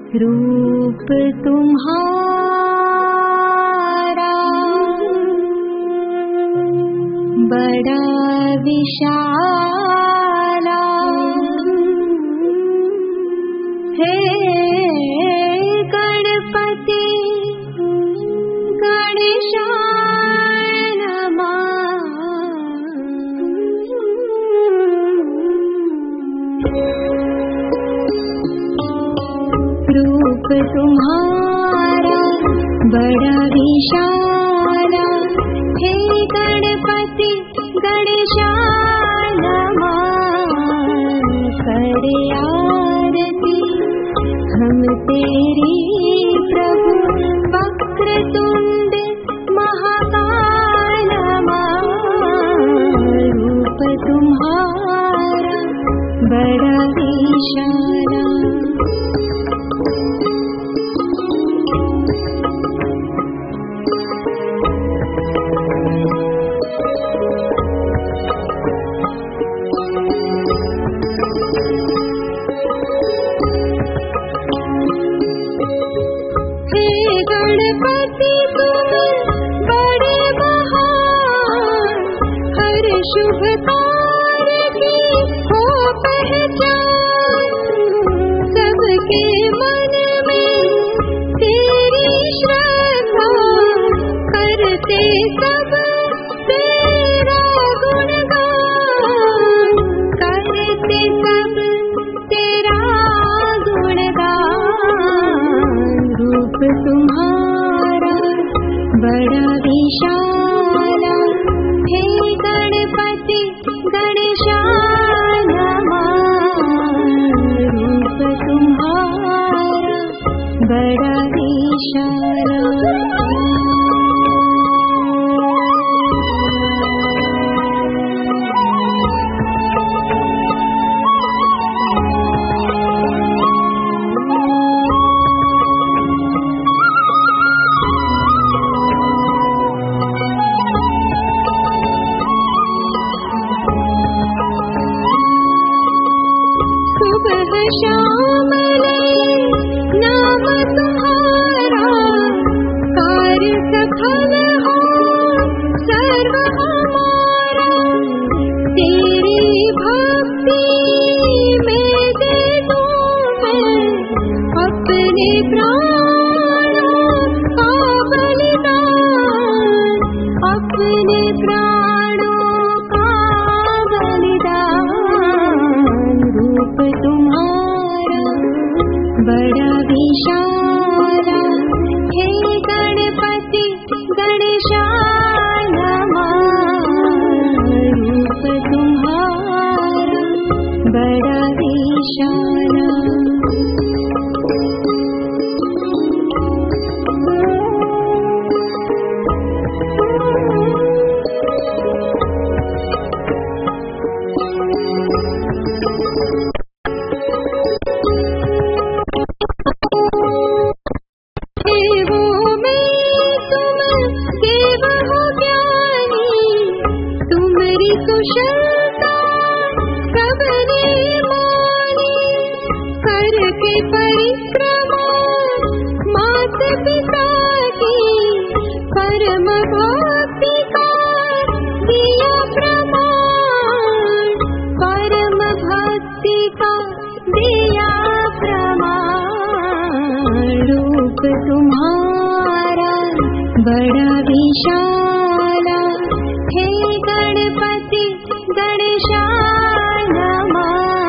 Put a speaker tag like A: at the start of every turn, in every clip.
A: रूप तुम्हारा बड़ा विशाला हे गणपति गणेशानमा रूप तुम्हारा बड़ा विशाला हे गणपति गणेशानमा करे आरती हम तेरी प्रभु वक्रतुंड महाकालमा रूप तुम्हारा बड़ा विशाला गणपति तुम बड़े महान हर शुभ कार्य की हो पहचान सबके मन में तेरी श्रद्धा करते सब तेरा गुणगान करते सब तेरा गुणगान रूप तुम्हारा बड़ा विशाला हे गणपति गणेशानमा रूप तुम्हारा बड़ा विशाला श्याम नाम तुम्हारा कार्य सफल हो सर्व हमारा तेरी भक्ति में दे दूं मैं अपने प्राणों का बलिदान अपने प्राणों का बलिदान रूप तुम्हारा बड़ा विशाला हे गणपति गणेशानमा रूप तुम्हारा बड़ा विशाला कुशलता सबने मानी करके परिक्रमा मात पिता की परम भक्ति का दिया प्रमाण परम भक्ति का दिया प्रमाण रूप तुम्हारा बड़ा विशाला हे गणपति गणेशानमा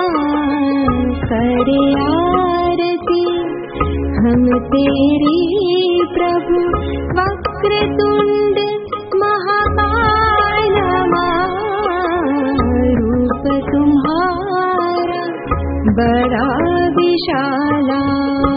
A: करे आरती हम तेरी प्रभु वक्रतुंड महाकालमा रूप तुम्हारा बड़ा विशाला।